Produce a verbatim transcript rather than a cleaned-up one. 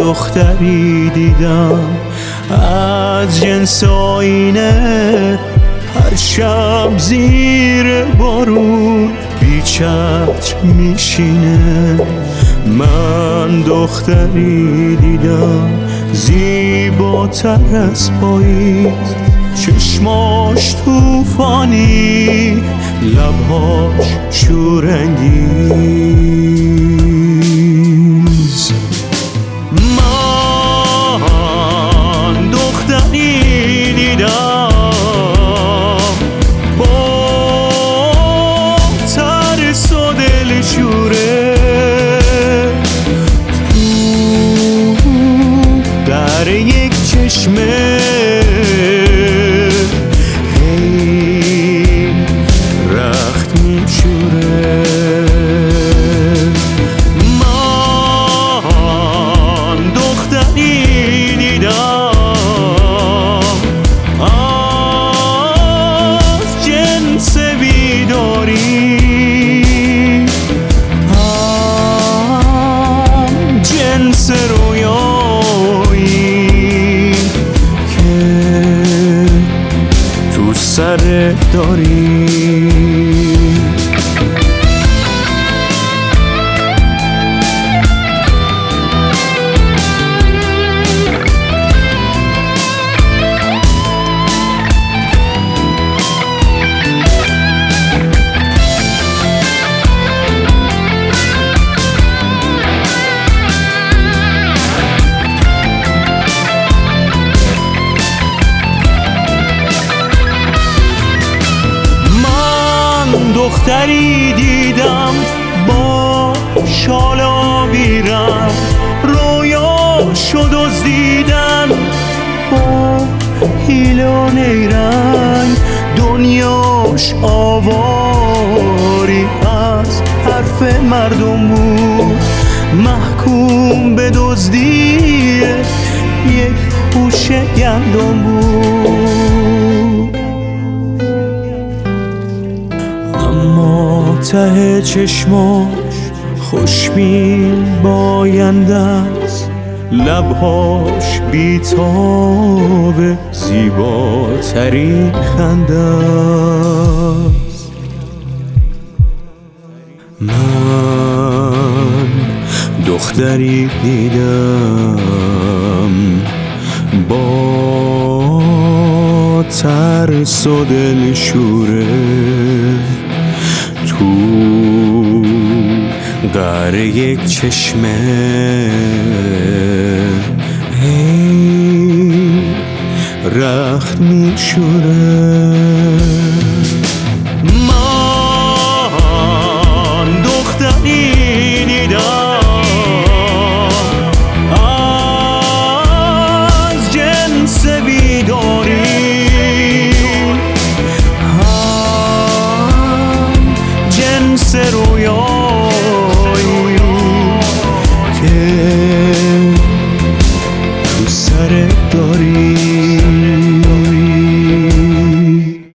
دختری دیدم از جنس آینه، هر شب زیر بارون بی چتر میشینه. من دختری دیدم زیباتر از پاییز، چشماش توفانی، لبهاش شورانگیز. من دختری دیدم با ترس و دلشوره، تو در یک چشمه هی رخت میشوره. من دختری دیدم از جنس بیداری، هم جنس رویایی که تو سر داری. دختری دیدم با شال آبی رنگ، رویاشو دزدیدن با حیله و نیرنگ. دنیاش آواری از حرف مردم بود، محکوم به دزدی یک خوشه گندم بود. اما ته چشماش خوشبین باینده است، لبهاش بیتاب زیباترین خنده است. من دختری دیدم با ترس و دلشوره، تو در یک چشمه هی رخت میشوره. من دختری دیدم از جنس بیداری، هم جنس رویایی که تو سر داری.